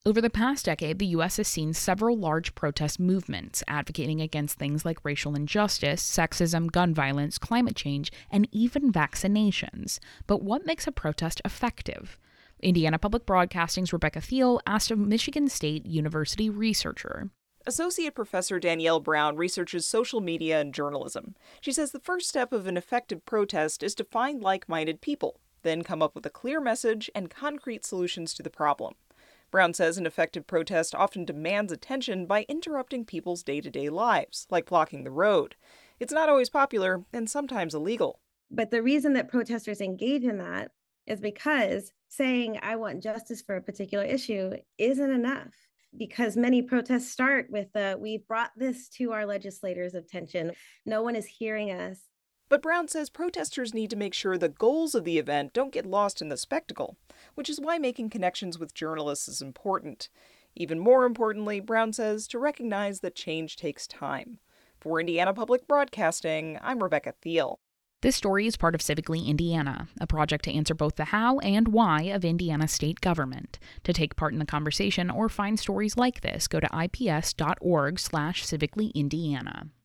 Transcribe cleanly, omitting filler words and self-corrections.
Over the past decade, the U.S. has seen several large protest movements advocating against things like racial injustice, sexism, gun violence, climate change, and even vaccinations. But what makes a protest effective? Indiana Public Broadcasting's Rebecca Thiel asked a Michigan State University researcher. Associate Professor Danielle Brown researches social media and journalism. She says the first step of an effective protest is to find like-minded people, then come up with a clear message and concrete solutions to the problem. Brown says an effective protest often demands attention by interrupting people's day-to-day lives, like blocking the road. It's not always popular and sometimes illegal. But the reason that protesters engage in that is because saying, I want justice for a particular issue isn't enough. Because many protests start with, we've brought this to our legislators' attention. No one is hearing us. But Brown says protesters need to make sure the goals of the event don't get lost in the spectacle, which is why making connections with journalists is important. Even more importantly, Brown says, to recognize that change takes time. For Indiana Public Broadcasting, I'm Rebecca Thiel. This story is part of Civically Indiana, a project to answer both the how and why of Indiana state government. To take part in the conversation or find stories like this, go to ips.org/civicallyindiana.